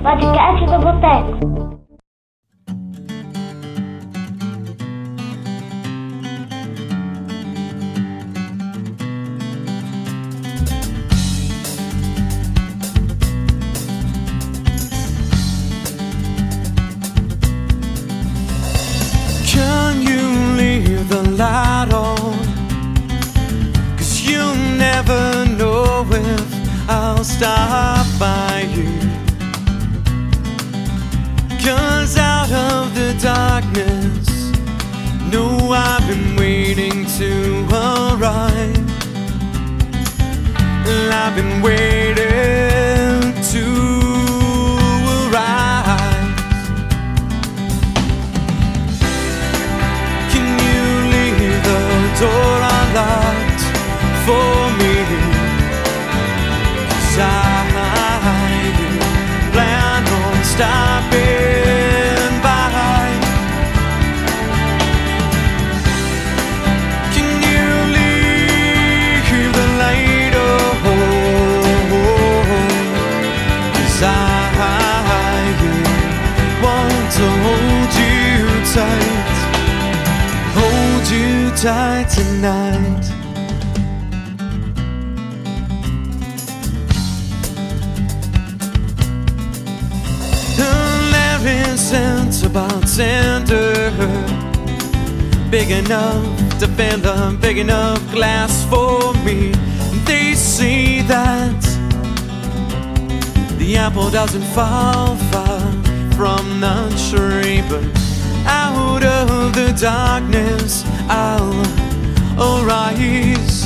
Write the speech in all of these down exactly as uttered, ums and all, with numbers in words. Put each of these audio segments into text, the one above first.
Podcast do Boteco. Can you leave the light on? 'Cause you'll never know if I'll stop by you. 'Cause out of the darkness, no, I've been waiting to arrive. And I've been waiting to arrive. Can you leave the door unlocked for me? 'Cause I plan on stopping by. Can you leave the light on? 'Cause I want to hold you tight, hold you tight tonight. Isn't a bartender big enough to fill a big enough glass for me? They say that the apple doesn't fall far from the tree, but out of the darkness I'll arise,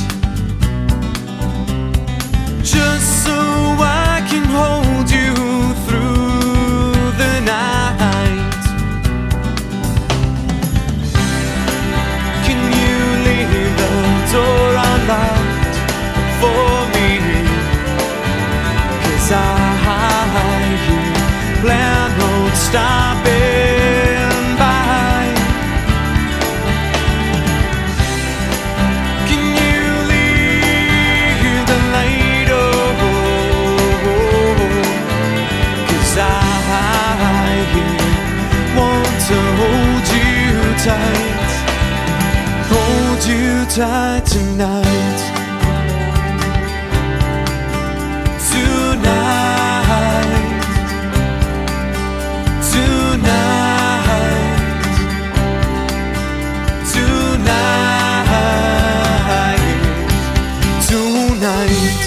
just so I can hold you through the night. Can you leave the door unlocked for me? 'Cause I plan on stopping by. Can you leave the light on? 'Cause I want to hold you tight, hold you tight tonight. Tonight, tonight, tonight, tonight.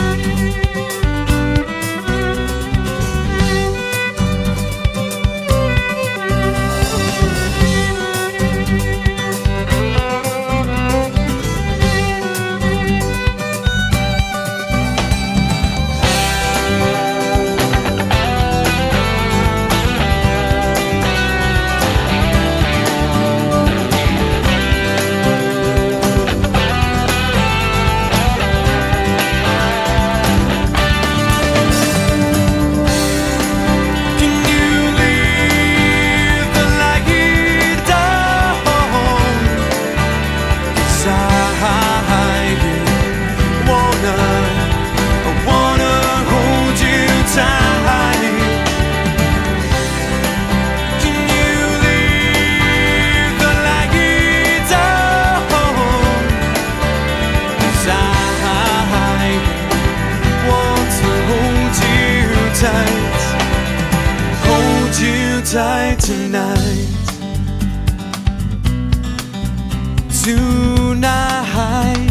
Tight tonight, tonight.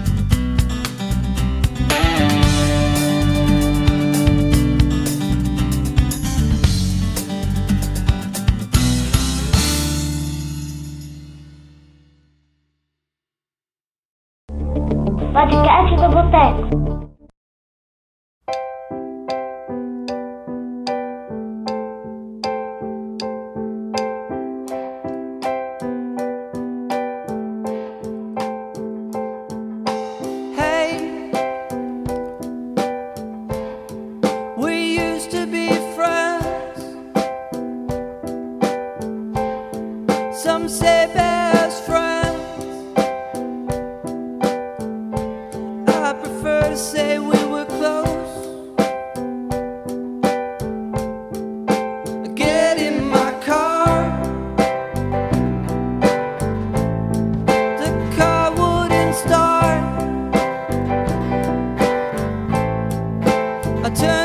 Podcast do Boteco.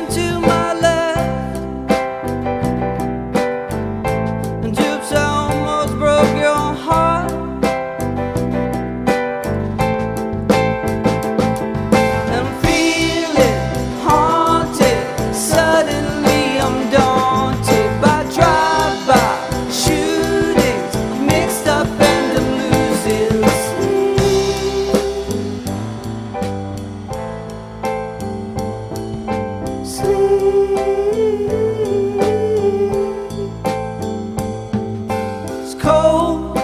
and to my left, and oops, I almost broke your heart. And I'm feeling haunted, suddenly I'm daunted by drive-by shootings, mixed up and I'm losing sleep. It's cold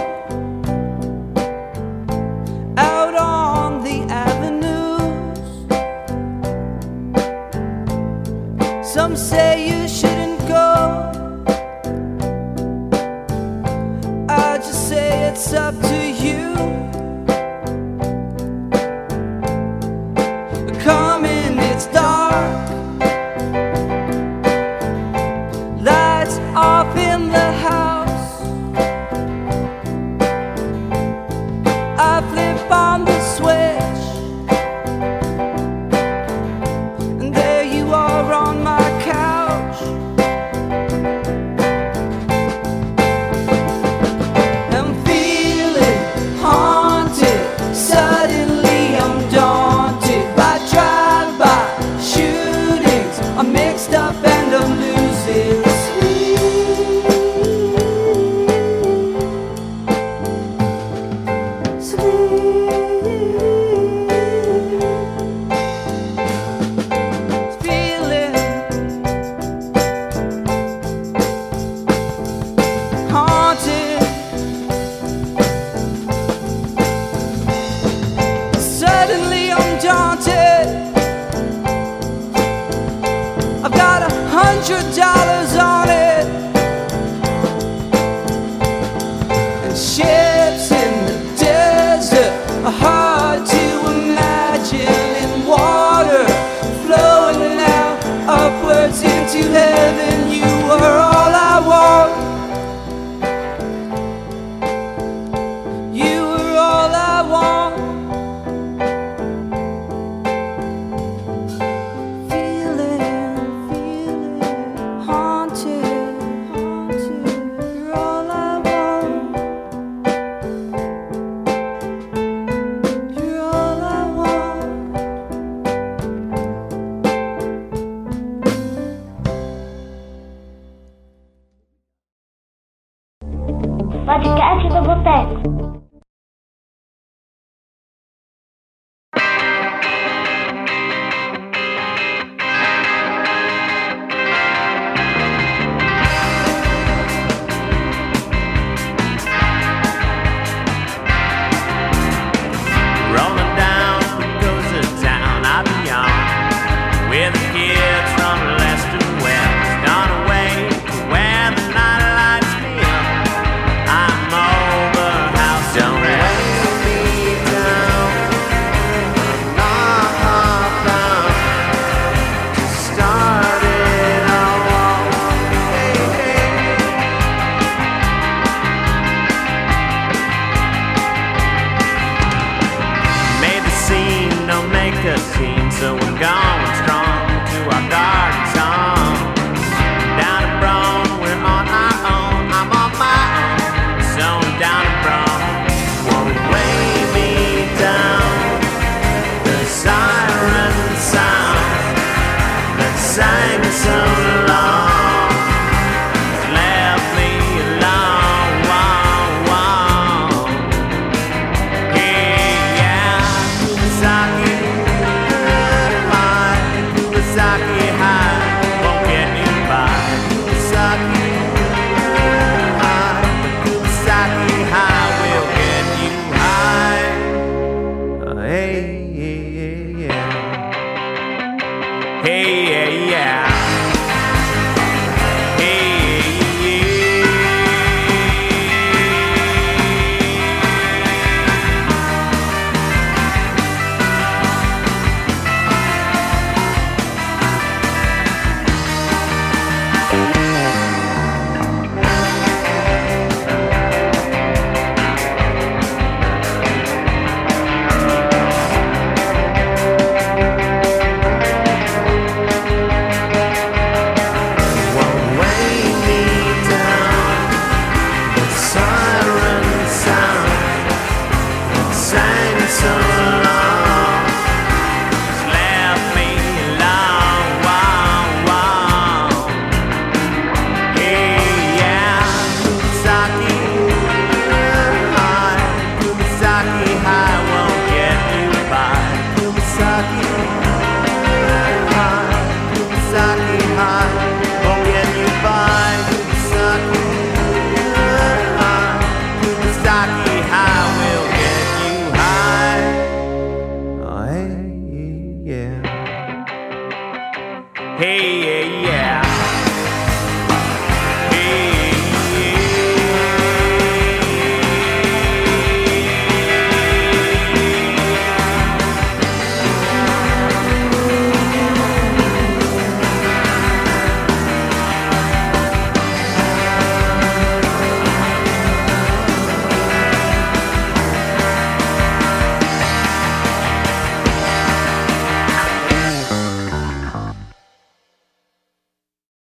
out on the avenues. Some say you shouldn't go. I just say it's up to you. Come in, it's dark. Lights off in the house. I flip on the switch, and there you are on my couch. I'm feeling haunted, suddenly I'm daunted by drive-by shootings. I'm mixed up and I'm losing feeling haunted. Suddenly I'm daunted. I've got a hundred dollars on it, and ships in the desert are hard to imagine, and water flowing out upwards into heaven. You are all I want. You are all I want. Feeling, feeling haunted, haunted. You're all I want. You're all I want. Podcast do Boteco. Rolling down goes the town I be on, with the kids from left to west, gone away to where the night lights me up. I'm over house don't weigh me down. I'm not bound to start it all. Hey, hey. Made the scene, don't make a scene, so we're going strong to our garden song. Down at Bron, we're on our own, I'm on my own, so I'm down at Bron. Won't weigh me down. The siren sound that sang so long.